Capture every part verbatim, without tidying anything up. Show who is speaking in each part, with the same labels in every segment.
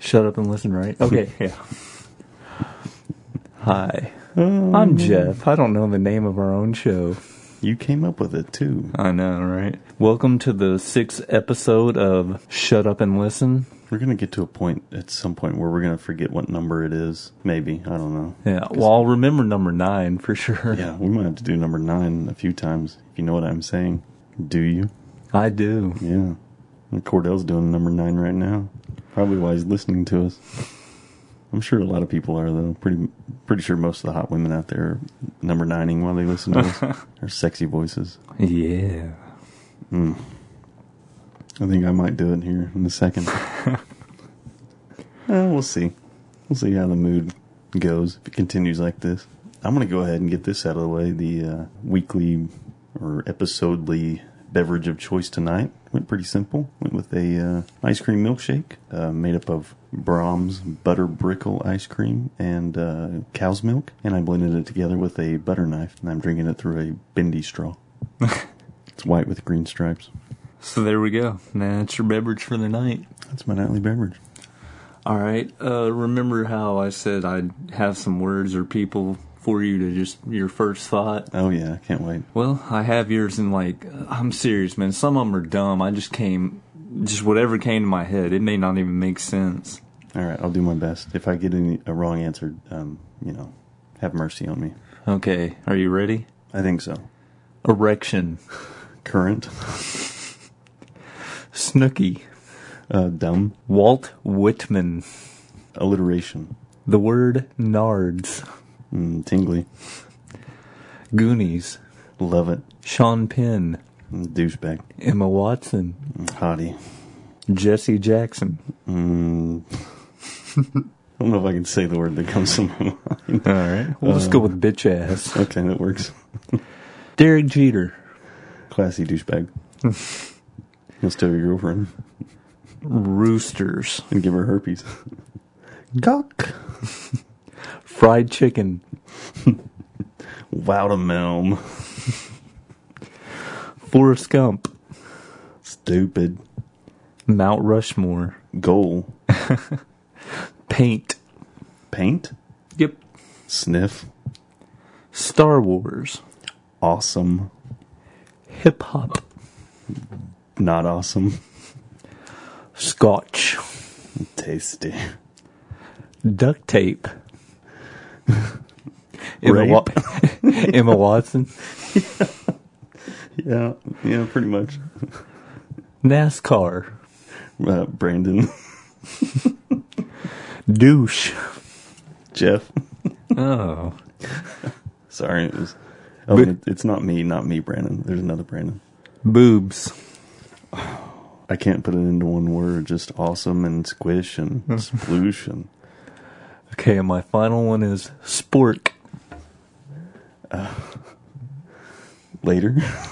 Speaker 1: Shut up and listen, right? Okay, yeah. Hi, I'm Jeff. I don't know the name of our own show.
Speaker 2: You came up with it, too.
Speaker 1: I know, right? Welcome to the sixth episode of Shut Up and Listen.
Speaker 2: We're going to get to a point at some point where we're going to forget what number it is. Maybe. I don't know.
Speaker 1: Yeah, well, I'll remember number nine for sure.
Speaker 2: Yeah, we might have to do number nine a few times, if you know what I'm saying. Do you?
Speaker 1: I do.
Speaker 2: Yeah. And Cordell's doing number nine right now. Probably why he's listening to us. I'm sure a lot of people are, though. Pretty pretty sure most of the hot women out there are number nining while they listen to us. Their sexy voices.
Speaker 1: Yeah.
Speaker 2: Mm. I think I might do it here in a second. uh, we'll see. We'll see how the mood goes if it continues like this. I'm going to go ahead and get this out of the way. The uh, weekly or episodely beverage of choice tonight went pretty simple. Went with a uh, ice cream milkshake uh, made up of Brahms butter brickle ice cream and uh, cow's milk. And I blended it together with a butter knife. And I'm drinking it through a bendy straw. It's white with green stripes.
Speaker 1: So there we go. That's your beverage for the night.
Speaker 2: That's my nightly beverage.
Speaker 1: All right. Uh, remember how I said I'd have some words or people for you to just your first thought?
Speaker 2: Oh, yeah. I can't wait.
Speaker 1: Well, I have yours in like, I'm serious, man. Some of them are dumb. I just came, just whatever came to my head. It may not even make sense.
Speaker 2: All right. I'll do my best. If I get any, a wrong answer, um, you know, have mercy on me.
Speaker 1: Okay. Are you ready?
Speaker 2: I think so.
Speaker 1: Erection.
Speaker 2: Current.
Speaker 1: Snooky.
Speaker 2: Uh, dumb.
Speaker 1: Walt Whitman.
Speaker 2: Alliteration.
Speaker 1: The word nards.
Speaker 2: Mm, tingly.
Speaker 1: Goonies.
Speaker 2: Love it.
Speaker 1: Sean Penn.
Speaker 2: Mm, douchebag.
Speaker 1: Emma Watson.
Speaker 2: Mm, hottie.
Speaker 1: Jesse Jackson.
Speaker 2: Mm. I don't know if I can say the word that comes to my mind.
Speaker 1: All right. We'll uh, just go with bitch ass.
Speaker 2: Okay, that works.
Speaker 1: Derek Jeter.
Speaker 2: Classy douchebag. He'll steal your girlfriend.
Speaker 1: Roosters.
Speaker 2: And give her herpes.
Speaker 1: Cock. Fried chicken.
Speaker 2: Watermelon.
Speaker 1: Forrest Gump.
Speaker 2: Stupid.
Speaker 1: Mount Rushmore.
Speaker 2: Goal.
Speaker 1: Paint.
Speaker 2: Paint?
Speaker 1: Yep.
Speaker 2: Sniff.
Speaker 1: Star Wars.
Speaker 2: Awesome.
Speaker 1: Hip hop.
Speaker 2: Not awesome.
Speaker 1: Scotch.
Speaker 2: Tasty.
Speaker 1: Duct tape. Emma, Wa- Emma Watson.
Speaker 2: Yeah. yeah, yeah, pretty much.
Speaker 1: NASCAR.
Speaker 2: Uh, Brandon.
Speaker 1: Douche.
Speaker 2: Jeff.
Speaker 1: Oh.
Speaker 2: Sorry, it was. Oh, Bo- it's not me, not me, Brandon. There's another Brandon.
Speaker 1: Boobs.
Speaker 2: I can't put it into one word. Just awesome and squish and sploosh and.
Speaker 1: Okay, and my final one is spork.
Speaker 2: Uh, later.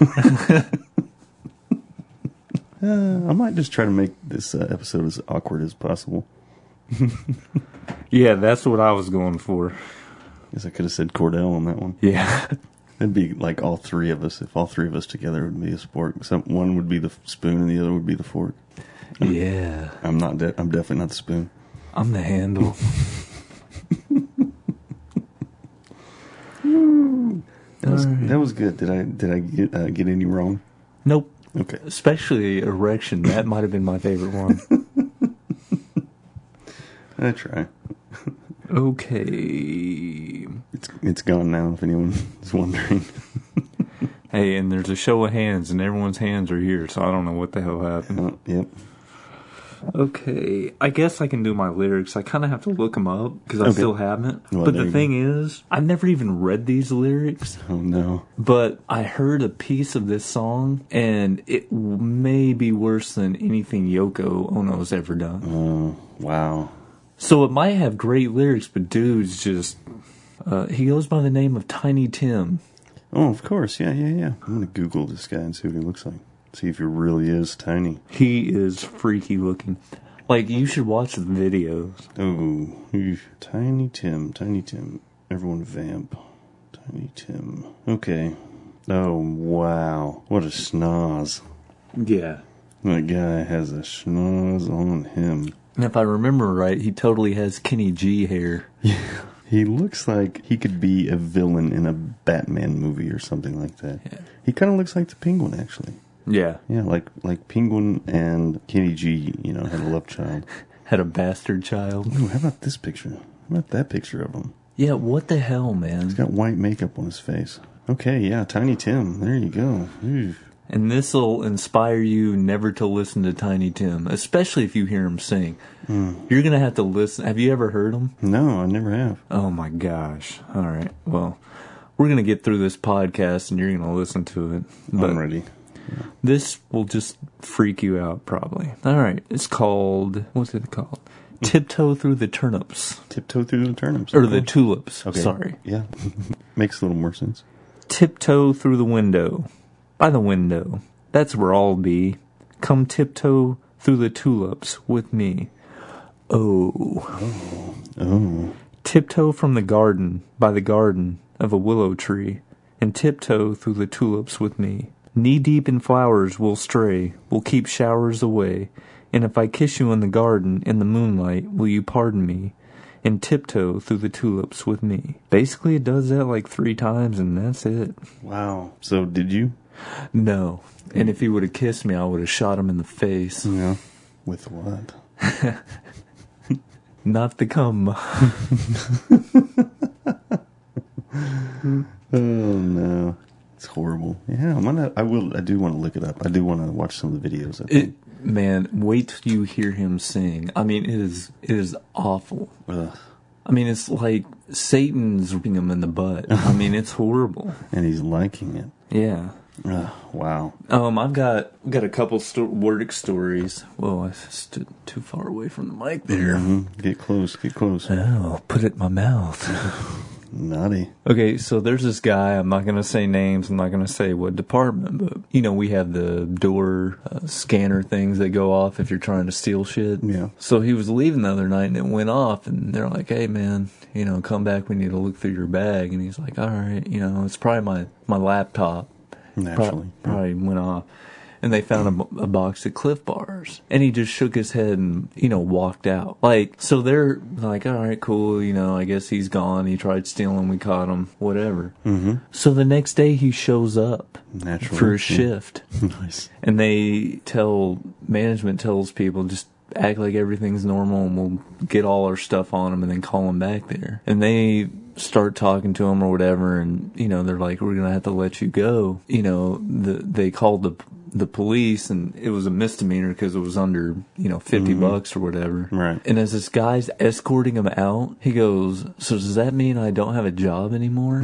Speaker 2: uh, I might just try to make this uh, episode as awkward as possible.
Speaker 1: Yeah, that's what I was going for.
Speaker 2: Guess I could have said Cordell on that one.
Speaker 1: Yeah.
Speaker 2: It'd be like all three of us. If all three of us together would be a spork. Some, one would be the spoon and the other would be the fork.
Speaker 1: Yeah.
Speaker 2: I'm not. De- I'm definitely not the spoon.
Speaker 1: I'm the handle.
Speaker 2: that, was, right. that was good. Did I did I get uh, get any wrong?
Speaker 1: Nope.
Speaker 2: Okay.
Speaker 1: Especially erection. That might have been my favorite one.
Speaker 2: I try.
Speaker 1: Okay.
Speaker 2: It's it's gone now. If anyone is wondering.
Speaker 1: Hey, and there's a show of hands, and everyone's hands are here, so I don't know what the hell happened.
Speaker 2: Uh, yep.
Speaker 1: Okay, I guess I can do my lyrics. I kind of have to look them up because I
Speaker 2: okay.
Speaker 1: still haven't.
Speaker 2: Well,
Speaker 1: but the
Speaker 2: you
Speaker 1: thing
Speaker 2: go.
Speaker 1: is, I've never even read these lyrics.
Speaker 2: Oh no!
Speaker 1: But I heard a piece of this song, and it may be worse than anything Yoko Ono's ever done.
Speaker 2: Oh wow!
Speaker 1: So it might have great lyrics, but dude's just uh, he goes by the name of Tiny Tim.
Speaker 2: Oh, of course, yeah, yeah, yeah. I'm gonna Google this guy and see what he looks like. See if he really is tiny.
Speaker 1: He is freaky looking. Like, you should watch the videos.
Speaker 2: Oh, Tiny Tim, Tiny Tim. Everyone vamp. Tiny Tim. Okay. Oh, wow. What a schnoz.
Speaker 1: Yeah.
Speaker 2: That guy has a schnoz on him.
Speaker 1: And if I remember right, he totally has Kenny G hair.
Speaker 2: Yeah. He looks like he could be a villain in a Batman movie or something like that. Yeah. He kind of looks like the Penguin, actually.
Speaker 1: Yeah.
Speaker 2: Yeah, like like Penguin and Kenny G, you know, had a love child.
Speaker 1: Had a bastard child.
Speaker 2: Ooh, how about this picture? How about that picture of him?
Speaker 1: Yeah, what the hell, man?
Speaker 2: He's got white makeup on his face. Okay, yeah, Tiny Tim. There you go. Ooh.
Speaker 1: And this'll inspire you never to listen to Tiny Tim, especially if you hear him sing. Mm. You're going to have to listen. Have you ever heard him?
Speaker 2: No, I never have.
Speaker 1: Oh, my gosh. All right. Well, we're going to get through this podcast, and you're going to listen to it. But
Speaker 2: I'm ready. Yeah.
Speaker 1: This will just freak you out, probably. All right. It's called, what's it called? Tiptoe Through the Turnips.
Speaker 2: Tiptoe Through the Turnips.
Speaker 1: Or okay. The Tulips.
Speaker 2: Okay.
Speaker 1: Sorry.
Speaker 2: Yeah. Makes a little more sense.
Speaker 1: Tiptoe through the window. By the window. That's where I'll be. Come tiptoe through the tulips with me. Oh.
Speaker 2: Oh. Oh.
Speaker 1: Tiptoe from the garden, by the garden of a willow tree, and tiptoe through the tulips with me. Knee-deep in flowers we'll stray, we'll keep showers away, and if I kiss you in the garden, in the moonlight, will you pardon me, and tiptoe through the tulips with me. Basically, it does that like three times, and that's it.
Speaker 2: Wow. So, did you?
Speaker 1: No. And if he would have kissed me, I would have shot him in the face.
Speaker 2: Yeah. With what?
Speaker 1: Not the cum.
Speaker 2: Oh, no. It's horrible. Yeah, I'm gonna, I will. I do want to look it up. I do want to watch some of the videos. I think.
Speaker 1: It, man, wait till you hear him sing. I mean, it is it is awful.
Speaker 2: Ugh.
Speaker 1: I mean, it's like Satan's ripping him in the butt. I mean, it's horrible.
Speaker 2: And he's liking it.
Speaker 1: Yeah.
Speaker 2: Ugh, wow.
Speaker 1: Um, I've got got a couple sto- work stories. Whoa, I stood too far away from the mic there.
Speaker 2: Mm-hmm. Get close. Get close.
Speaker 1: Oh, put it in my mouth.
Speaker 2: Naughty.
Speaker 1: Okay, so there's this guy. I'm not going to say names. I'm not going to say what department, but, you know, we have the door uh, scanner things that go off if you're trying to steal shit.
Speaker 2: Yeah.
Speaker 1: So he was leaving the other night, and it went off, and they're like, hey, man, you know, come back. We need to look through your bag. And he's like, all right, you know, it's probably my, my laptop.
Speaker 2: Naturally.
Speaker 1: Pro- probably yeah. went off. And they found a, a box of Cliff Bars. And he just shook his head and, you know, walked out. Like, so they're like, all right, cool, you know, I guess he's gone. He tried stealing, we caught him, whatever.
Speaker 2: Mm-hmm.
Speaker 1: So the next day he shows up.
Speaker 2: Naturally.
Speaker 1: For a shift.
Speaker 2: Nice.
Speaker 1: And they tell, management tells people, just act like everything's normal and we'll get all our stuff on him and then call him back there. And they start talking to him or whatever, and, you know, they're like, we're going to have to let you go. You know, the, they called the the police, and it was a misdemeanor because it was under, you know, fifty mm-hmm. bucks or whatever.
Speaker 2: Right.
Speaker 1: And as this guy's escorting him out, he goes, so does that mean I don't have a job anymore?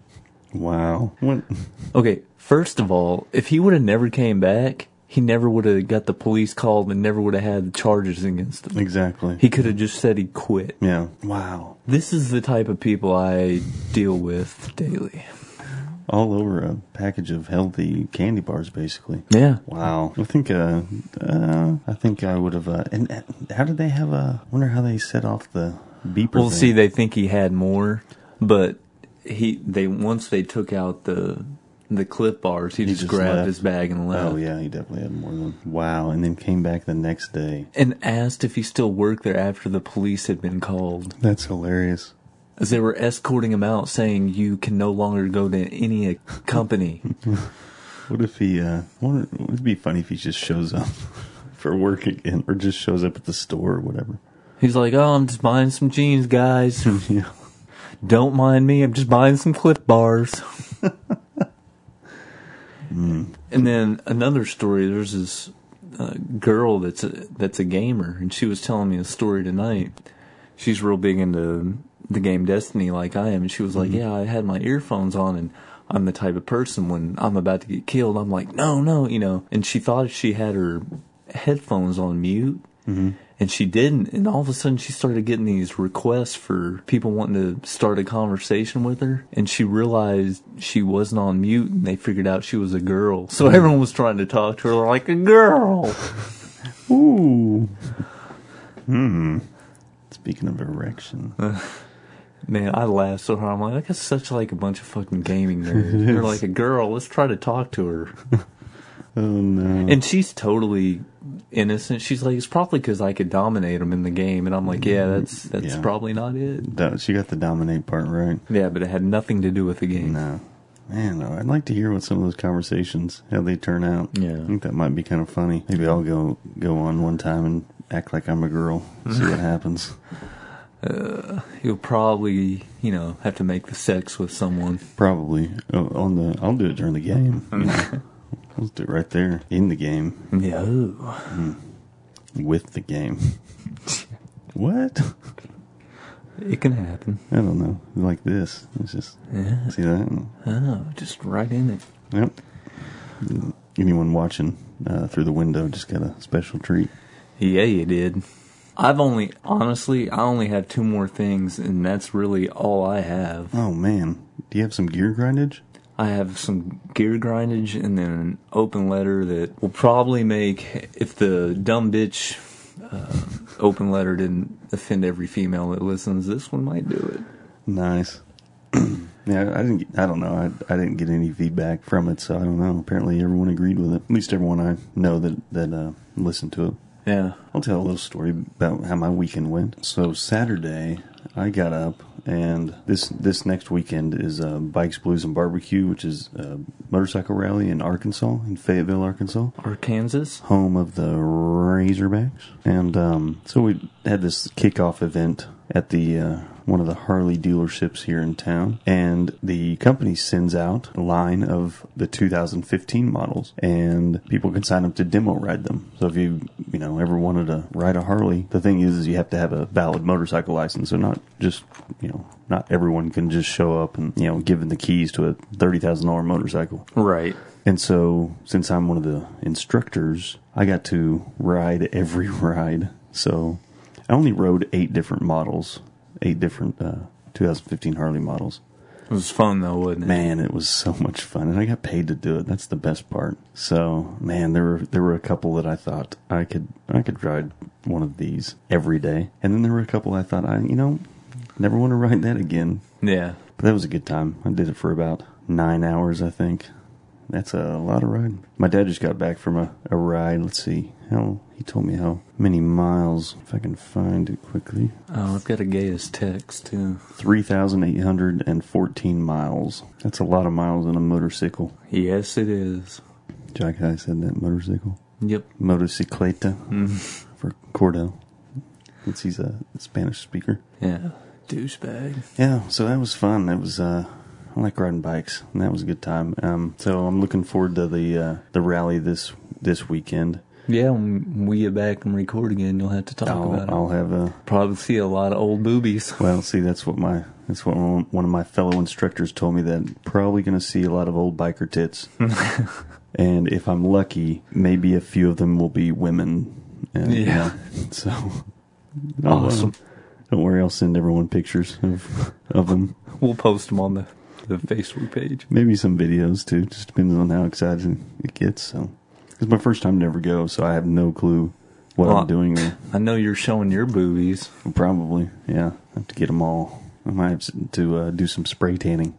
Speaker 2: Wow. What?
Speaker 1: Okay, first of all, if he would have never came back, he never would have got the police called and never would have had charges against him.
Speaker 2: Exactly.
Speaker 1: He could have just said he quit.
Speaker 2: Yeah. Wow.
Speaker 1: This is the type of people I deal with daily.
Speaker 2: All over a package of healthy candy bars, basically.
Speaker 1: Yeah.
Speaker 2: Wow. I think, uh, uh I think I would have, uh, and uh, how did they have a, I wonder how they set off the beeper
Speaker 1: Well,
Speaker 2: thing.
Speaker 1: see, they think he had more, but he, they, once they took out the, the Cliff Bars, he, he just, just grabbed left. his bag and left.
Speaker 2: Oh, yeah, he definitely had more than, wow. And then came back the next day.
Speaker 1: And asked if he still worked there after the police had been called.
Speaker 2: That's hilarious.
Speaker 1: As they were escorting him out, saying you can no longer go to any company.
Speaker 2: What if he, uh, what, it'd be funny if he just shows up for work again, or just shows up at the store or whatever.
Speaker 1: He's like, oh, I'm just buying some jeans, guys.
Speaker 2: Yeah.
Speaker 1: Don't mind me, I'm just buying some Cliff Bars.
Speaker 2: mm.
Speaker 1: And then another story, there's this uh, girl that's a, that's a gamer, and she was telling me a story tonight. She's real big into the game Destiny like I am, and she was like, mm-hmm. yeah, I had my earphones on, and I'm the type of person when I'm about to get killed, I'm like, no, no, you know, and she thought she had her headphones on mute,
Speaker 2: mm-hmm.
Speaker 1: and she didn't, and all of a sudden she started getting these requests for people wanting to start a conversation with her, and she realized she wasn't on mute, and they figured out she was a girl, so mm-hmm. everyone was trying to talk to her like a girl.
Speaker 2: Ooh. Hmm. Speaking of erection.
Speaker 1: Uh, man, I laughed so hard. I'm like, that's such like a bunch of fucking gaming nerds. They're like, a girl, let's try to talk to her.
Speaker 2: Oh, no.
Speaker 1: And she's totally innocent. She's like, it's probably because I could dominate him in the game. And I'm like, yeah, that's that's
Speaker 2: Yeah.
Speaker 1: probably not it.
Speaker 2: That, she got the dominate part right.
Speaker 1: Yeah, but it had nothing to do with the game.
Speaker 2: No. Man, I'd like to hear what some of those conversations, how they turn out.
Speaker 1: Yeah.
Speaker 2: I think that might be kind of funny. Maybe I'll go go on one time and act like I'm a girl, see what happens.
Speaker 1: Uh, you'll probably, you know, have to make the sex with someone.
Speaker 2: Probably. Oh, on the, I'll do it during the game. You know. Let's do it right there, in the game.
Speaker 1: No.
Speaker 2: Mm. With the game. What?
Speaker 1: It can happen.
Speaker 2: I don't know. Like this. It's just,
Speaker 1: Yeah.
Speaker 2: see that?
Speaker 1: Oh, just right in it.
Speaker 2: Yep. Anyone watching uh, through the window just got a special treat.
Speaker 1: Yeah, you did. I've only, honestly, I only have two more things, and that's really all I have.
Speaker 2: Oh, man. Do you have some gear grindage?
Speaker 1: I have some gear grindage and then an open letter that will probably make, if the dumb bitch uh, open letter didn't offend every female that listens, this one might do it.
Speaker 2: Nice. Yeah, I didn't. Get, I don't know. I I didn't get any feedback from it, so I don't know. Apparently, everyone agreed with it. At least everyone I know that that uh, listened to it.
Speaker 1: Yeah.
Speaker 2: I'll tell a little story about how my weekend went. So Saturday, I got up, and this this next weekend is uh, Bikes, Blues, and Barbecue, which is a motorcycle rally in Arkansas, in Fayetteville, Arkansas.
Speaker 1: Arkansas?
Speaker 2: Home of the Razorbacks. And um, so we had this kickoff event at the uh, one of the Harley dealerships here in town, and the company sends out a line of the two thousand fifteen models, and people can sign up to demo ride them. So if you you know ever wanted to ride a Harley, the thing is, is you have to have a valid motorcycle license. So not just you know not everyone can just show up and you know give them the keys to a thirty thousand dollar motorcycle.
Speaker 1: Right.
Speaker 2: And so, since I'm one of the instructors, I got to ride every ride. So, I only rode eight different models, eight different uh, two thousand fifteen Harley models.
Speaker 1: It was fun, though, wasn't it?
Speaker 2: Man, it was so much fun, and I got paid to do it. That's the best part. So, man, there were there were a couple that I thought I could I could ride one of these every day, and then there were a couple I thought I you know never want to ride that again.
Speaker 1: Yeah.
Speaker 2: But that was a good time. I did it for about nine hours, I think. That's a lot of riding. My dad just got back from a, a ride. Let's see. How he told me how many miles, if I can find it quickly.
Speaker 1: Oh, I've got a Gaius text, too.
Speaker 2: three thousand eight hundred fourteen miles. That's a lot of miles on a motorcycle.
Speaker 1: Yes, it is.
Speaker 2: Jack I said that, motorcycle.
Speaker 1: Yep.
Speaker 2: Motocicleta
Speaker 1: Mm.
Speaker 2: for Cordell. Since he's a Spanish speaker.
Speaker 1: Yeah. Douchebag.
Speaker 2: Yeah, so that was fun. That was, uh... I like riding bikes, and that was a good time. Um, so I'm looking forward to the uh, the rally this this weekend.
Speaker 1: Yeah, when we get back and record again, you'll have to talk
Speaker 2: I'll,
Speaker 1: about it.
Speaker 2: I'll have a
Speaker 1: Probably see a lot of old boobies.
Speaker 2: well. See, that's what my that's what one of my fellow instructors told me, that probably going to see a lot of old biker tits, and if I'm lucky, maybe a few of them will be women. And,
Speaker 1: Yeah.
Speaker 2: you know, so
Speaker 1: Awesome.
Speaker 2: uh, don't worry, I'll send everyone pictures of of them.
Speaker 1: We'll post them on the, the Facebook page.
Speaker 2: Maybe some videos too, just depends on how excited it gets. So, it's my first time to ever go, so I have no clue what
Speaker 1: Well,
Speaker 2: I'm doing. There.
Speaker 1: I know you're showing your boobies.
Speaker 2: Probably, yeah. I have to get them all. I might have to uh, do some spray tanning,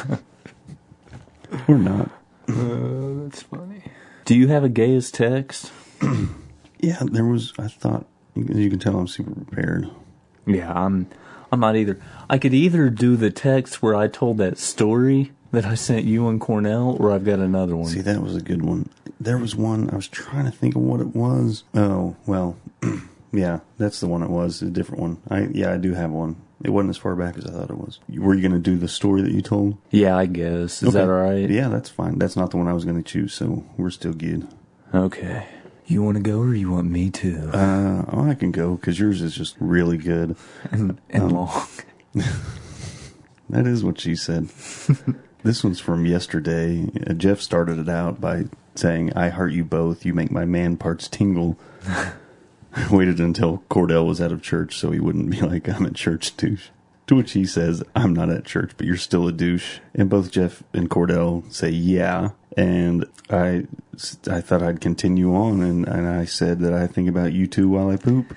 Speaker 2: or not.
Speaker 1: Uh, that's funny. Do you have a Gaius text?
Speaker 2: Yeah, there was. I thought you can tell I'm super prepared.
Speaker 1: Yeah, I'm. I'm not either. I could either do the text where I told that story that I sent you and Cornell, or I've got another one.
Speaker 2: See, that was a good one. There was one, I was trying to think of what it was. Oh, well, yeah, that's the one it was, a different one. I Yeah, I do have one. It wasn't as far back as I thought it was. Were you going to do the story that you told?
Speaker 1: Yeah, I guess. Is
Speaker 2: Okay.
Speaker 1: that all right?
Speaker 2: Yeah, that's fine. That's not the one I was going to choose, so we're still good.
Speaker 1: Okay. You want to go, or you want me to?
Speaker 2: Uh, oh, I can go, because yours is just really good.
Speaker 1: And, and
Speaker 2: um,
Speaker 1: long.
Speaker 2: That is what she said. This one's from yesterday. Uh, Jeff started it out by saying, "I heart you both. You make my man parts tingle." I waited until Cordell was out of church so he wouldn't be like, "I'm at church, douche." To which he says, "I'm not at church, but you're still a douche." And both Jeff and Cordell say, "Yeah." And I, I thought I'd continue on, and, and I said that I think about you two while I poop.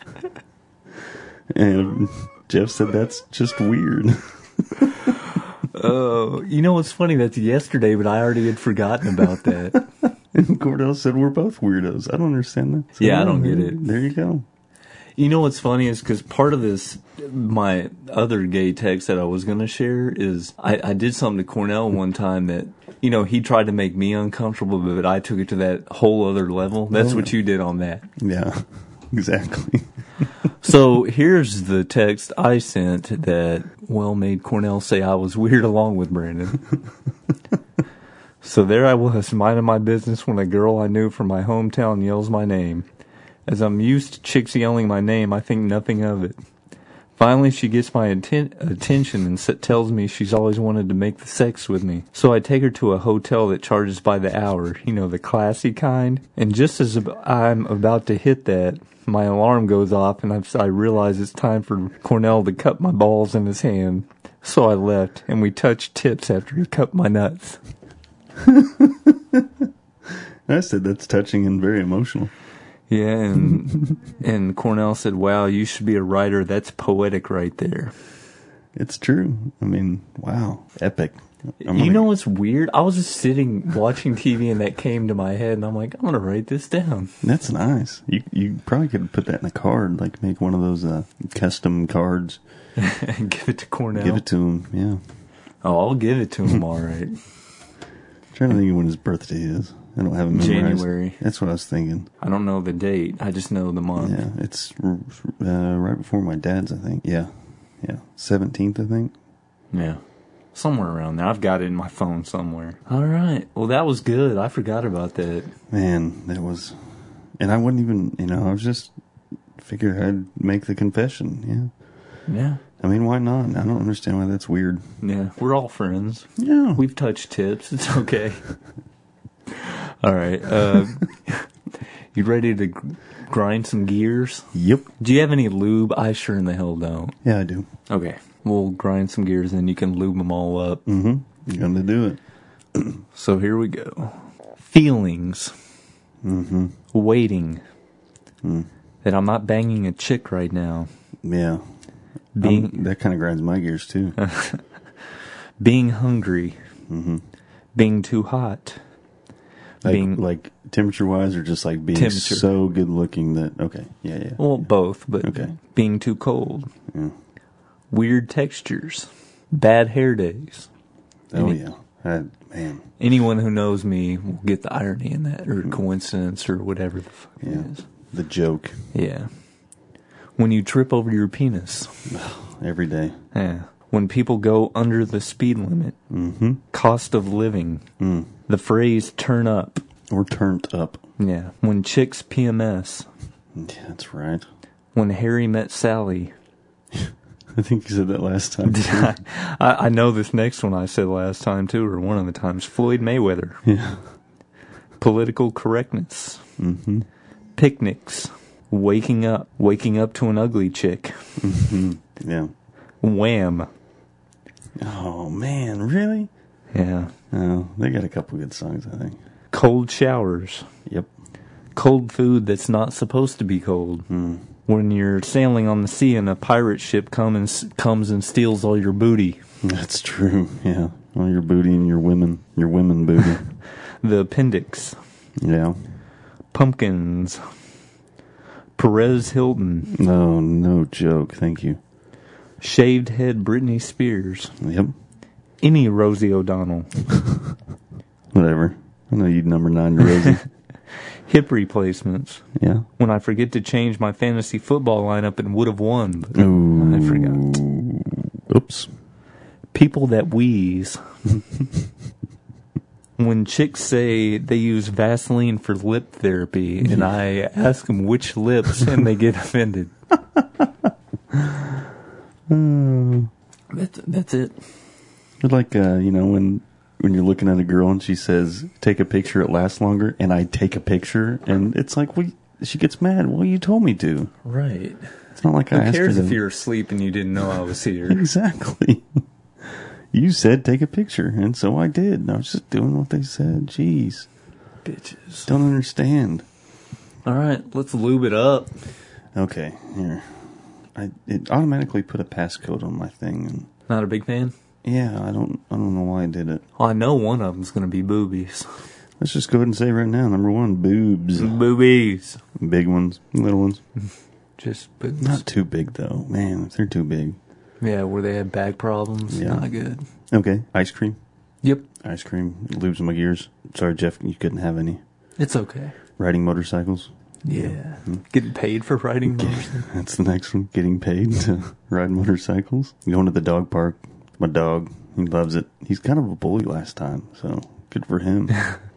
Speaker 2: And Jeff said, "That's just weird."
Speaker 1: Oh, you know what's funny? That's yesterday, but I already had forgotten about that.
Speaker 2: And Cordell said we're both weirdos. I don't understand that. So,
Speaker 1: Yeah, I don't get it.
Speaker 2: There you go.
Speaker 1: You know what's funny is because part of this, my other gay text that I was going to share is I, I did something to Cornell one time that, you know, he tried to make me uncomfortable, but I took it to that whole other level. That's
Speaker 2: Oh,
Speaker 1: what
Speaker 2: yeah.
Speaker 1: you did on that.
Speaker 2: Yeah, exactly.
Speaker 1: So here's the text I sent that, well, made Cornell say I was weird along with Brandon. So there I was, minding my business when a girl I knew from my hometown yells my name. As I'm used to chicks yelling my name, I think nothing of it. Finally, she gets my atten- attention and s- tells me she's always wanted to make the sex with me. So I take her to a hotel that charges by the hour, you know, the classy kind. And just as ab- I'm about to hit that, my alarm goes off and I've, I realize it's time for Cornell to cut my balls in his hand. So I left, and we touched tips after he cut my nuts.
Speaker 2: I said that's touching and very emotional.
Speaker 1: Yeah, and and Cornell said, wow, you should be a writer. That's poetic right there.
Speaker 2: It's true. I mean, wow. Epic. I'm
Speaker 1: You
Speaker 2: gonna-
Speaker 1: know what's weird? I was just sitting watching T V and that came to my head, and I'm like, I'm going to write this down.
Speaker 2: That's nice. You you probably could put that in a card, like make one of those uh, custom cards.
Speaker 1: And give it to Cornell.
Speaker 2: Give it to him, yeah.
Speaker 1: Oh, I'll give it to him, all right.
Speaker 2: trying to think of when his birthday is. I don't have it memorized.
Speaker 1: January.
Speaker 2: That's what I was thinking.
Speaker 1: I don't know the date. I just know the month.
Speaker 2: Yeah, it's uh, right before my dad's, I think. Yeah, yeah, seventeenth, I think.
Speaker 1: Yeah. Somewhere around there. I've got it in my phone somewhere. All right. Well, that was good. I forgot about that.
Speaker 2: Man, that was, and I wouldn't even, you know, I was just figured I'd make the confession. Yeah.
Speaker 1: Yeah.
Speaker 2: I mean, why not? I don't understand why that's weird.
Speaker 1: Yeah. We're all friends.
Speaker 2: Yeah.
Speaker 1: We've touched tips. It's okay. All right. Uh, you ready to g- grind some gears?
Speaker 2: Yep.
Speaker 1: Do you have any lube? I sure in the hell don't.
Speaker 2: Yeah, I do.
Speaker 1: Okay. We'll grind some gears and you can lube them all up.
Speaker 2: Mm-hmm. You're gonna do it.
Speaker 1: So here we go. Feelings.
Speaker 2: Mm-hmm.
Speaker 1: Waiting.
Speaker 2: Mm.
Speaker 1: That I'm not banging a chick right now.
Speaker 2: Yeah.
Speaker 1: Being
Speaker 2: Um, that kind of grinds my gears too.
Speaker 1: being hungry.
Speaker 2: Mm-hmm.
Speaker 1: Being too hot.
Speaker 2: Like,
Speaker 1: being
Speaker 2: like temperature wise, or just like being
Speaker 1: Temperature.
Speaker 2: so good looking that okay, yeah, yeah.
Speaker 1: well, both, but
Speaker 2: Okay.
Speaker 1: being too cold.
Speaker 2: Yeah.
Speaker 1: Weird textures. Bad hair days.
Speaker 2: Oh
Speaker 1: Any-
Speaker 2: yeah, I, man.
Speaker 1: Anyone who knows me will get the irony in that, or coincidence, or whatever the fuck
Speaker 2: Yeah.
Speaker 1: it is.
Speaker 2: The joke
Speaker 1: Yeah. When you trip over your penis.
Speaker 2: every day.
Speaker 1: Yeah. When people go under the speed limit.
Speaker 2: Mm-hmm.
Speaker 1: Cost of living.
Speaker 2: Mm.
Speaker 1: The phrase turn up.
Speaker 2: Or turned up.
Speaker 1: Yeah. When chicks P M S.
Speaker 2: Yeah, that's right.
Speaker 1: When Harry met Sally.
Speaker 2: I think you said that last time.
Speaker 1: Did I, I, I know this next one I said last time too, or one of the times. Floyd Mayweather.
Speaker 2: Yeah.
Speaker 1: Political correctness.
Speaker 2: Mm-hmm.
Speaker 1: Picnics. Waking up. Waking up to an ugly chick.
Speaker 2: Mm-hmm. Yeah.
Speaker 1: Wham.
Speaker 2: Oh man, really?
Speaker 1: Yeah.
Speaker 2: Oh, they got a couple good songs, I think.
Speaker 1: Cold showers.
Speaker 2: Yep.
Speaker 1: Cold food that's not supposed to be cold.
Speaker 2: Mm.
Speaker 1: When you're sailing on the sea and a pirate ship come and, s- comes and steals all your booty.
Speaker 2: That's true. Yeah. Well, your booty and your women, your women booty.
Speaker 1: The appendix.
Speaker 2: Yeah.
Speaker 1: Pumpkins. Perez Hilton.
Speaker 2: No, no joke. Thank you.
Speaker 1: Shaved head Britney Spears.
Speaker 2: Yep.
Speaker 1: Any Rosie O'Donnell.
Speaker 2: Whatever. I know you'd number nine to Rosie.
Speaker 1: Hip replacements.
Speaker 2: Yeah.
Speaker 1: When I forget to change my fantasy football lineup and would have won, but
Speaker 2: Ooh.
Speaker 1: I forgot.
Speaker 2: Oops.
Speaker 1: People that wheeze. When chicks say they use Vaseline for lip therapy, and I ask them which lips, and they get offended. That's that's it.
Speaker 2: But like, uh, you know, when when you're looking at a girl and she says, "Take a picture, it lasts longer," and I take a picture, and it's like, well, she gets mad. Well, you told me to.
Speaker 1: Right.
Speaker 2: It's not like
Speaker 1: Who
Speaker 2: I asked her
Speaker 1: cares
Speaker 2: to.
Speaker 1: if you're asleep and you didn't know I was here?
Speaker 2: Exactly. You said take a picture, and so I did. And I was just doing what they said. Jeez.
Speaker 1: Bitches.
Speaker 2: Don't understand.
Speaker 1: All right, let's lube it up.
Speaker 2: Okay, here. I it automatically put a passcode on my thing, and
Speaker 1: Not a big fan?
Speaker 2: Yeah, I don't I don't know why I did it.
Speaker 1: Well, I know one of them's going to be boobies.
Speaker 2: Let's just go ahead and say right now, number one, boobs.
Speaker 1: Boobies.
Speaker 2: Big ones, little ones.
Speaker 1: Just boobs.
Speaker 2: Not too big, though. Man, if they're too big.
Speaker 1: Yeah, where they have back problems.
Speaker 2: Yeah.
Speaker 1: Not good.
Speaker 2: Okay, ice cream.
Speaker 1: Yep.
Speaker 2: Ice cream. It lubes my gears. Sorry, Jeff, you couldn't have any.
Speaker 1: It's okay.
Speaker 2: Riding motorcycles.
Speaker 1: Yeah.
Speaker 2: Mm-hmm.
Speaker 1: Getting paid for riding motorcycles.
Speaker 2: That's the next one. Getting paid to ride motorcycles. Going to the dog park. My dog, he loves it. He's kind of a bully last time, so good for him.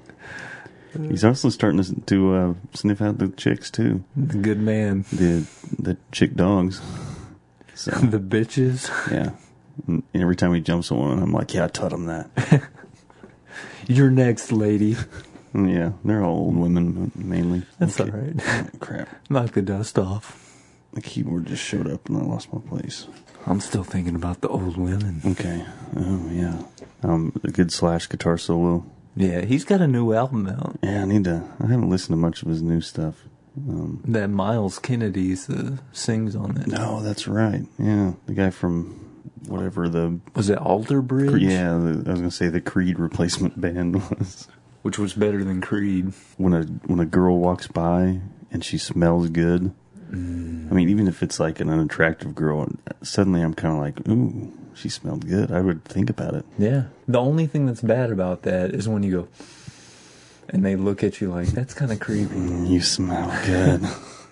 Speaker 2: He's also starting to, to uh, sniff out the chicks, too.
Speaker 1: The good man.
Speaker 2: The the chick dogs. So,
Speaker 1: The bitches.
Speaker 2: yeah. And every time he jumps on one, I'm like, yeah, I taught him that.
Speaker 1: You're next, lady.
Speaker 2: Yeah, they're all old women, mainly.
Speaker 1: That's
Speaker 2: Okay.
Speaker 1: all right.
Speaker 2: Oh, crap.
Speaker 1: Knock the dust off.
Speaker 2: The keyboard just showed up and I lost my place.
Speaker 1: I'm still thinking about the old women.
Speaker 2: Okay. Oh, yeah. Um, a good Slash guitar solo.
Speaker 1: Yeah, he's got a new album out.
Speaker 2: Yeah, I need to. I haven't listened to much of his new stuff. Um,
Speaker 1: That Miles Kennedy uh, sings on it.
Speaker 2: no, that's right. Yeah, the guy from whatever the.
Speaker 1: Was it Alter Bridge?
Speaker 2: Yeah, the, I was gonna say the Creed replacement band was.
Speaker 1: Which was better than Creed.
Speaker 2: When a when a girl walks by and she smells good. Mm. I mean, even if it's like an unattractive girl, suddenly I'm kind of like, ooh, she smelled good. I would think about it.
Speaker 1: Yeah. The only thing that's bad about that is when you go, and they look at you like, that's kind of creepy.
Speaker 2: You smell good.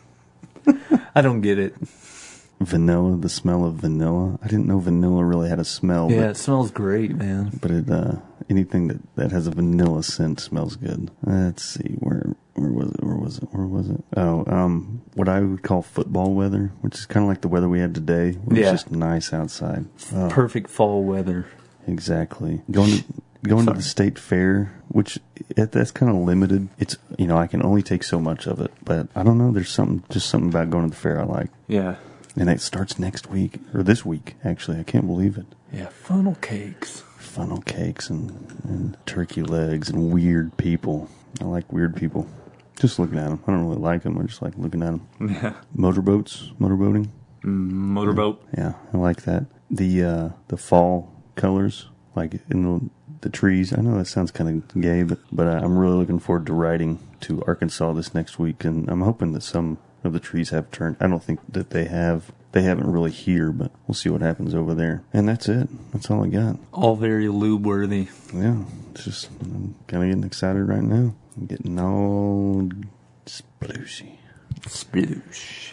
Speaker 1: I don't get it.
Speaker 2: Vanilla, the smell of vanilla. I didn't know vanilla really had a smell.
Speaker 1: Yeah,
Speaker 2: but,
Speaker 1: it smells great, man.
Speaker 2: but it uh, anything that, that has a vanilla scent smells good. Let's see, where where was it? Where was it? Where was it? Oh, um, what I would call football weather, which is kind of like the weather we had today. Where
Speaker 1: Yeah.
Speaker 2: It's just nice outside. Oh,
Speaker 1: Perfect fall weather.
Speaker 2: exactly. Going to going to the state fair, which it, that's kind of limited. It's you know I can only take so much of it, but I don't know. There's something just something about going to the fair I like.
Speaker 1: Yeah.
Speaker 2: And it starts next week, or this week, actually. I can't believe it.
Speaker 1: Yeah, funnel cakes.
Speaker 2: Funnel cakes and, and turkey legs and weird people. I like weird people. Just looking at them. I don't really like them. I just like looking at them.
Speaker 1: Yeah.
Speaker 2: Motorboats, motorboating.
Speaker 1: Motorboat.
Speaker 2: Yeah, I like that. The uh, the fall colors, like in the, the trees. I know that sounds kind of gay, but, but I'm really looking forward to riding to Arkansas this next week, and I'm hoping that some of the trees have turned. I don't think that they have. They haven't really here, but we'll see what happens over there. And that's it. That's all I got.
Speaker 1: All very lube worthy.
Speaker 2: Yeah, it's just, I'm kind of getting excited right now. I'm getting all splooshy.
Speaker 1: Sploosh.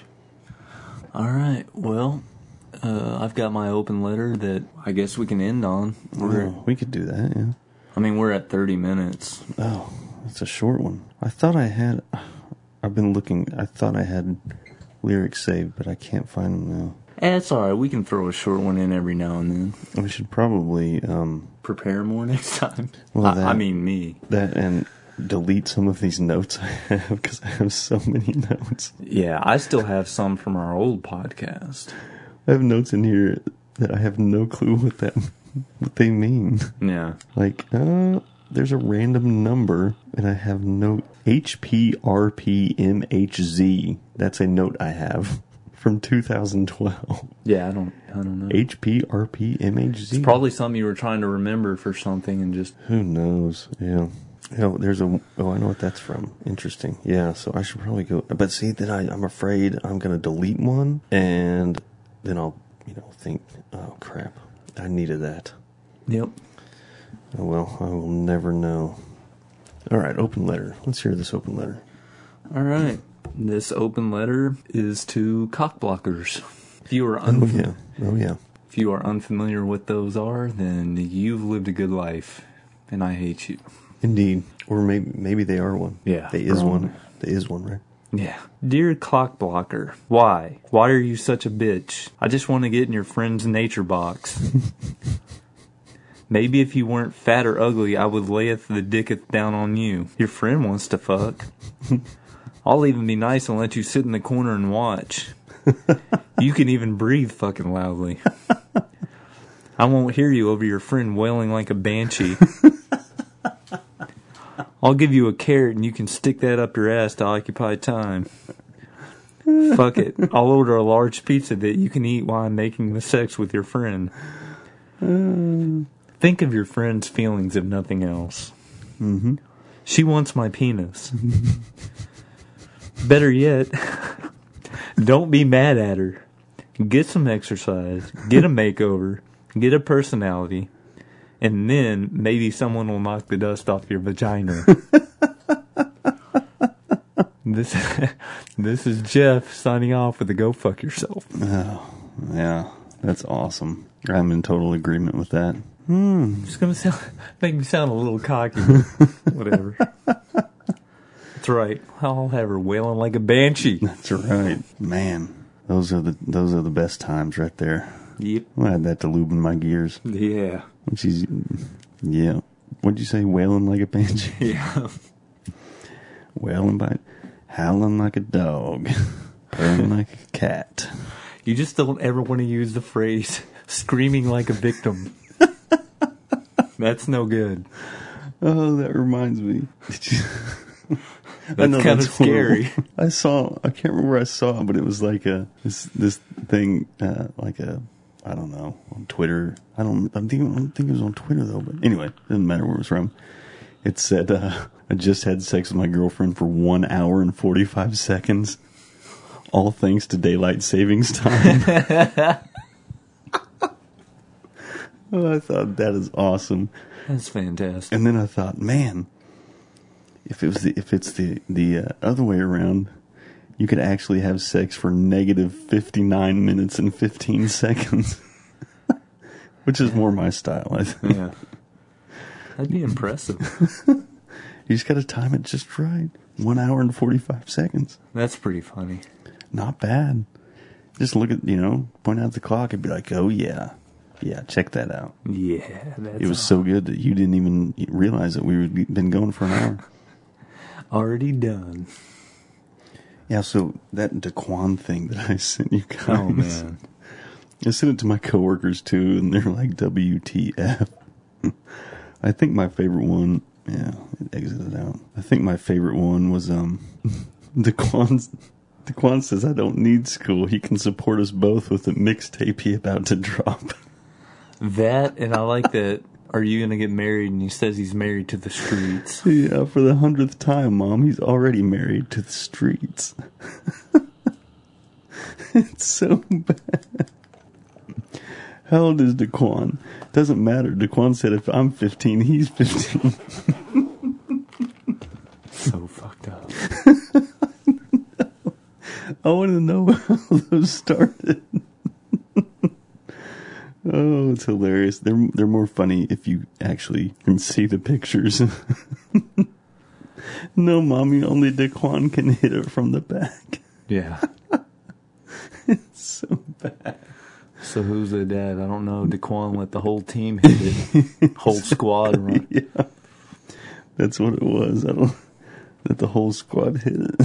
Speaker 1: All right. Well, uh, I've got my open letter that I guess we can end on. We're,
Speaker 2: Oh, we could do that, yeah.
Speaker 1: I mean, we're at thirty minutes.
Speaker 2: Oh, that's a short one. I thought I had, I've been looking, I thought I had lyrics saved, but I can't find them now.
Speaker 1: Eh, it's all right. We can throw a short one in every now and then.
Speaker 2: We should probably, um,
Speaker 1: Prepare more next time.
Speaker 2: Well,
Speaker 1: I,
Speaker 2: that-
Speaker 1: I mean, me.
Speaker 2: that and delete some of these notes I have, because I have so many notes.
Speaker 1: Yeah, I still have some from our old podcast.
Speaker 2: I have notes in here that I have no clue what that, what they mean.
Speaker 1: Yeah.
Speaker 2: Like, uh, there's a random number, and I have no H P R P M H Z. That's a note I have from two thousand twelve.
Speaker 1: Yeah, I don't, I don't know.
Speaker 2: H P R P M H Z.
Speaker 1: It's probably something you were trying to remember for something and just...
Speaker 2: Who knows? Yeah. Oh, there's a. Oh, I know what that's from. Interesting. Yeah. So I should probably go. But see, then I, I'm afraid I'm going to delete one, and then I'll, you know, think, oh crap, I needed that.
Speaker 1: Yep.
Speaker 2: Oh well, I will never know. All right, open letter. Let's hear this open letter.
Speaker 1: All right. This open letter is to cockblockers. If you are
Speaker 2: Oh
Speaker 1: unf-
Speaker 2: yeah. Oh yeah.
Speaker 1: if you are unfamiliar with those are, then you've lived a good life, and I hate you.
Speaker 2: Indeed. Or maybe maybe they are one.
Speaker 1: Yeah,
Speaker 2: They is
Speaker 1: probably.
Speaker 2: one. They is one, right?
Speaker 1: Yeah. Dear clock blocker, why? Why are you such a bitch? I just want to get in your friend's nature box. Maybe if you weren't fat or ugly, I would layeth the dicketh down on you. Your friend wants to fuck. I'll even be nice and let you sit in the corner and watch. You can even breathe fucking loudly. I won't hear you over your friend wailing like a banshee. I'll give you a carrot and you can stick that up your ass to occupy time. Fuck it. I'll order a large pizza that you can eat while I'm making the sex with your friend.
Speaker 2: Uh,
Speaker 1: Think of your friend's feelings if nothing else.
Speaker 2: mm-hmm.
Speaker 1: She wants my penis. Better yet, don't be mad at her. Get some exercise. Get a makeover. Get a personality. And then maybe someone will knock the dust off your vagina. This this is Jeff signing off with a go fuck yourself.
Speaker 2: Oh, yeah. That's awesome. I'm in total agreement with that. Hmm.
Speaker 1: It's going to sound, make me sound a little cocky, but whatever. That's right. I'll have her wailing like a banshee.
Speaker 2: That's right. Man, those are the those are the best times right there.
Speaker 1: Yep.
Speaker 2: I had that to lube in my gears.
Speaker 1: Yeah.
Speaker 2: When she's, yeah. What'd you say? Wailing like a banshee?
Speaker 1: Yeah.
Speaker 2: Wailing by, howling like a dog, purring like a cat.
Speaker 1: You just don't ever want to use the phrase screaming like a victim. That's no good.
Speaker 2: Oh, that reminds me.
Speaker 1: That's kind of scary.
Speaker 2: Horrible. I saw, I can't remember where I saw it, but it was like a, this, this thing, uh, like a, I don't know, on Twitter. I don't, I think, I don't think it was on Twitter though, but anyway, doesn't matter where it was from. It said, uh, I just had sex with my girlfriend for one hour and forty-five seconds. All thanks to daylight savings time. Oh, I thought that is awesome.
Speaker 1: That's fantastic.
Speaker 2: And then I thought, man, if it was the, if it's the the uh, other way around, you could actually have sex for negative fifty-nine minutes and fifteen seconds, which is more my style, I think.
Speaker 1: Yeah, that'd be impressive.
Speaker 2: You just got to time it just right. One hour and forty-five seconds.
Speaker 1: That's pretty funny.
Speaker 2: Not bad. Just look at, you know, point out the clock and be like, oh yeah, yeah, check that out.
Speaker 1: Yeah, that's
Speaker 2: It was so good that you didn't even realize that we had been going for an hour.
Speaker 1: already done.
Speaker 2: Yeah, so that Daquan thing that I sent you guys.
Speaker 1: Oh man,
Speaker 2: I sent it to my coworkers too, and they're like, W T F. I think my favorite one, yeah, it exited out. I think my favorite one was, um, Daquan, Daquan says, I don't need school. He can support us both with a mixtape he about to drop.
Speaker 1: that, and I like that. Are you gonna get married? And he says he's married to the streets.
Speaker 2: Yeah, for the hundredth time, Mom, he's already married to the streets. It's so bad. How old is Daquan? Doesn't matter. Daquan said if I'm fifteen, he's fifteen.
Speaker 1: So fucked up.
Speaker 2: I want to know how those started. Oh, it's hilarious. They're they're more funny if you actually can see the pictures. No, Mommy, only Daquan can hit it from the back.
Speaker 1: Yeah.
Speaker 2: It's so bad.
Speaker 1: So who's the dad? I don't know. Daquan let the whole team hit it. Whole squad run.
Speaker 2: Yeah. That's what it was. I don't that the whole squad hit it.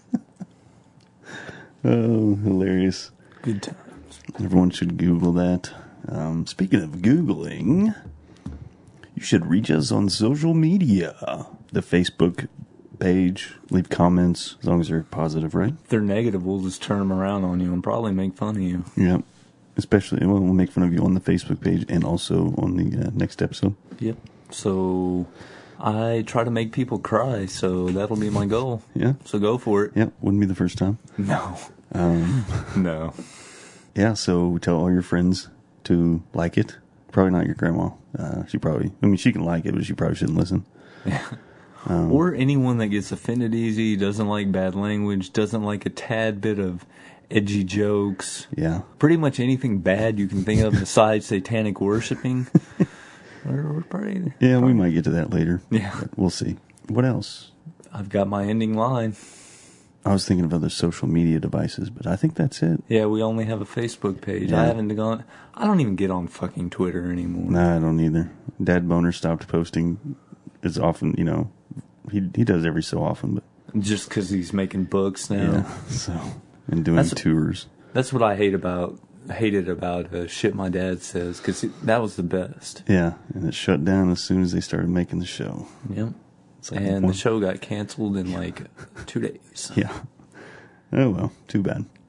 Speaker 2: Oh, hilarious.
Speaker 1: Good times.
Speaker 2: Everyone should Google that. Um, speaking of Googling, you should reach us on social media. The Facebook page. Leave comments, as long as they're positive, right?
Speaker 1: If they're negative, we'll just turn them around on you and probably make fun of you.
Speaker 2: Yep. Especially, well, we'll make fun of you on the Facebook page and also on the uh, next episode.
Speaker 1: Yep. So I try to make people cry, so that'll be my goal.
Speaker 2: Yeah.
Speaker 1: So go for it.
Speaker 2: Yep. Wouldn't be the first time.
Speaker 1: No.
Speaker 2: Um,
Speaker 1: No.
Speaker 2: yeah, so tell all your friends to like it. Probably not your grandma. Uh, she probably, I mean, she can like it, but she probably shouldn't listen.
Speaker 1: Yeah.
Speaker 2: Um,
Speaker 1: Or anyone that gets offended easy, doesn't like bad language, doesn't like a tad bit of edgy jokes.
Speaker 2: Yeah.
Speaker 1: Pretty much anything bad you can think of besides satanic worshiping. we're, we're probably,
Speaker 2: Yeah,
Speaker 1: probably,
Speaker 2: we might get to that later.
Speaker 1: Yeah.
Speaker 2: But we'll see. What else?
Speaker 1: I've got my ending line.
Speaker 2: I was thinking of other social media devices, but I think that's it.
Speaker 1: Yeah, we only have a Facebook page.
Speaker 2: Yeah.
Speaker 1: I haven't gone. I don't even get on fucking Twitter anymore.
Speaker 2: Nah, I don't either. Dad Boner stopped posting as often, you know. He he does every so often, but
Speaker 1: Just because he's making books now.
Speaker 2: yeah. So and doing
Speaker 1: That's-
Speaker 2: tours.
Speaker 1: That's what I hate about hated about uh, shit my dad says, because that was the best.
Speaker 2: Yeah, and it shut down as soon as they started making the show.
Speaker 1: Yep.
Speaker 2: It's like
Speaker 1: And
Speaker 2: one-
Speaker 1: the show got canceled in like two days.
Speaker 2: Yeah. Oh well, too bad.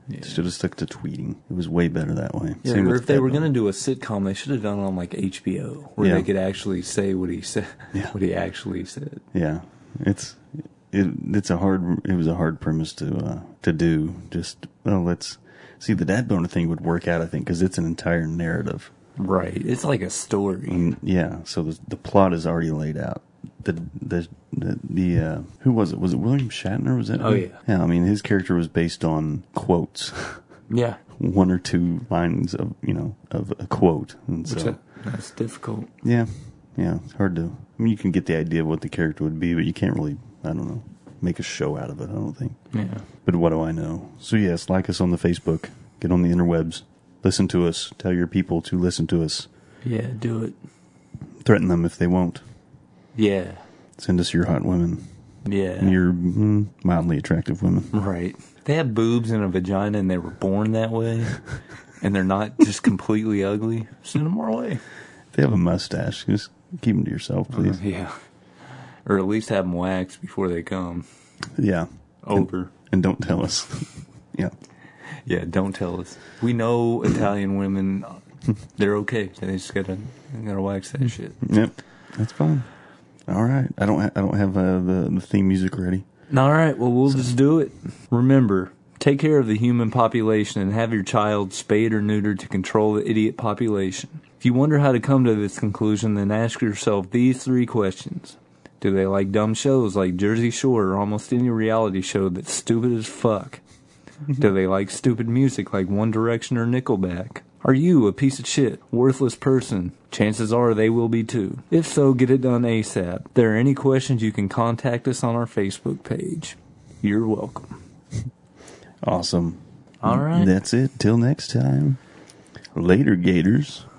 Speaker 1: Yeah.
Speaker 2: Should have stuck to tweeting. It was way better that way.
Speaker 1: Yeah,
Speaker 2: Same
Speaker 1: or
Speaker 2: with
Speaker 1: if they were
Speaker 2: Deadbone.
Speaker 1: going to do a sitcom, they should have done it on like H B O, where
Speaker 2: Yeah.
Speaker 1: they could actually say what he said,
Speaker 2: Yeah.
Speaker 1: what he actually said.
Speaker 2: Yeah, it's it, it's a hard. It was a hard premise to uh, to do. Just well, let's see the dad boner thing would work out. I think because it's an entire narrative.
Speaker 1: Right. It's like a story.
Speaker 2: And, yeah, so the the plot is already laid out. The the the, the uh, who was it? Was it William Shatner? Was that?
Speaker 1: Oh, yeah.
Speaker 2: Yeah, I mean his character was based on quotes.
Speaker 1: Yeah.
Speaker 2: One or two lines of you know of a quote, and
Speaker 1: Which
Speaker 2: so
Speaker 1: that, that's difficult.
Speaker 2: yeah, yeah, it's hard to. I mean, you can get the idea of what the character would be, but you can't really. I don't know. Make a show out of it. I don't think.
Speaker 1: Yeah.
Speaker 2: But what do I know? So yes, like us on the Facebook. Get on the interwebs. Listen to us. Tell your people to listen to us.
Speaker 1: Yeah, do it.
Speaker 2: Threaten them if they won't.
Speaker 1: Yeah.
Speaker 2: Send us your hot women.
Speaker 1: Yeah.
Speaker 2: Your mm, mildly attractive women.
Speaker 1: Right. They have boobs and a vagina and they were born that way, and they're not just completely ugly. Send them our way.
Speaker 2: If they have a mustache, just keep them to yourself, please.
Speaker 1: Uh, yeah. Or at least have them waxed before they come.
Speaker 2: Yeah.
Speaker 1: Over.
Speaker 2: And, and don't tell us. Yeah.
Speaker 1: Yeah, don't tell us. We know Italian women, they're okay. They just gotta, gotta wax that shit.
Speaker 2: Yep. That's fine. All right. I don't. Ha- I don't have uh, the the theme music ready.
Speaker 1: All right, well, we'll just do it. Remember, take care of the human population and have your child spayed or neutered to control the idiot population. If you wonder how to come to this conclusion, then ask yourself these three questions. Do they like dumb shows like Jersey Shore or almost any reality show that's stupid as fuck? Do they like stupid music like One Direction or Nickelback? Are you a piece of shit, worthless person? Chances are they will be too. If so, get it done ASAP. If there are any questions, you can contact us on our Facebook page. You're welcome.
Speaker 2: Awesome.
Speaker 1: All right.
Speaker 2: That's it. Till next time. Later, Gators.